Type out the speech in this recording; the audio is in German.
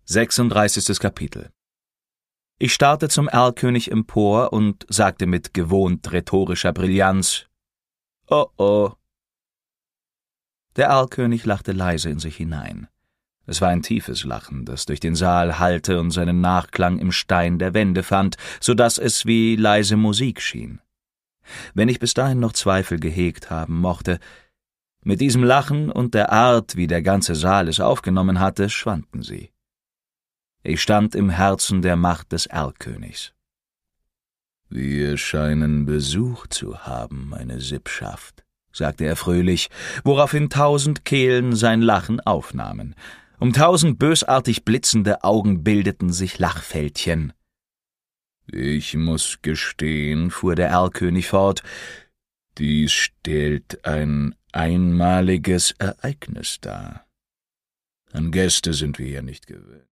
36. Kapitel. Ich starrte zum Erlkönig empor und sagte mit gewohnt rhetorischer Brillanz: »Oh oh.« Der Erlkönig lachte leise in sich hinein. Es war ein tiefes Lachen, das durch den Saal hallte und seinen Nachklang im Stein der Wände fand, so daß es wie leise Musik schien. Wenn ich bis dahin noch Zweifel gehegt haben mochte, mit diesem Lachen und der Art, wie der ganze Saal es aufgenommen hatte, schwanden sie. Ich stand im Herzen der Macht des Erlkönigs. »Wir scheinen Besuch zu haben, meine Sippschaft«, sagte er fröhlich, woraufhin 1000 Kehlen sein Lachen aufnahmen. Um 1000 bösartig blitzende Augen bildeten sich Lachfältchen. »Ich muß gestehen«, fuhr der Erlkönig fort, »dies stellt ein einmaliges Ereignis dar. An Gäste sind wir ja nicht gewöhnt.